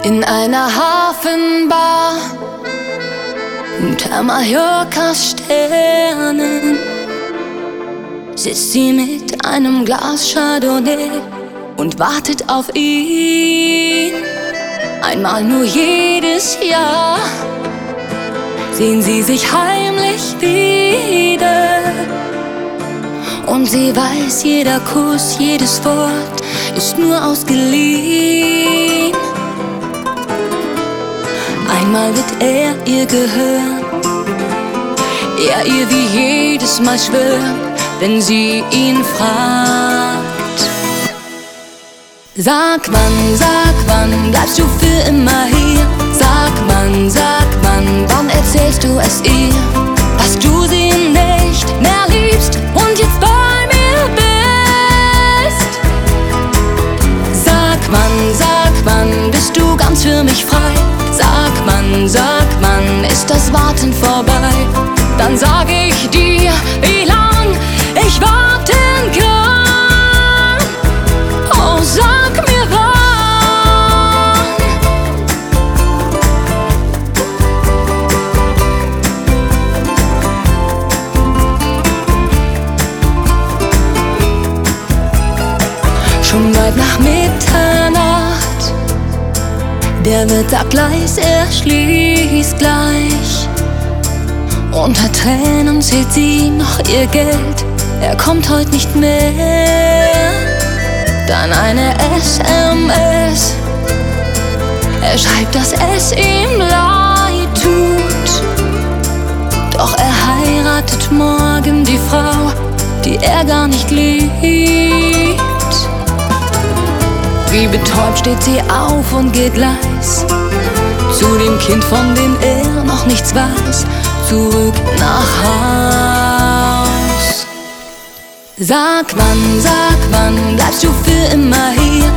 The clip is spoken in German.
In einer Hafenbar unter Mallorcas Sternen sitzt sie mit einem Glas Chardonnay und wartet auf ihn. Einmal nur jedes Jahr sehen sie sich heimlich wieder. Und sie weiß, jeder Kuss, jedes Wort ist nur ausgeliehen. Einmal wird er ihr gehören, er ihr wie jedes Mal schwören, wenn sie ihn fragt. Sag wann bleibst du für immer hier? Sag wann erzählst du es ihr, dass du sie nicht mehr liebst und jetzt bei mir bist? Sag wann bist du ganz für mich frei? Sag wann ist das Warten vorbei? Dann sag ich dir, wie lang ich warten kann. Oh, sag mir wann. Schon weit nach Mitternacht, der Mittaggleis, er schließt gleich. Unter Tränen zählt sie noch ihr Geld, er kommt heute nicht mehr. Dann eine SMS, er schreibt, dass es ihm leid tut. Doch er heiratet morgen die Frau, die er gar nicht liebt. Wie betäubt steht sie auf und geht leis zu dem Kind, von dem er noch nichts weiß, zurück nach Haus. Sag wann bleibst du für immer hier?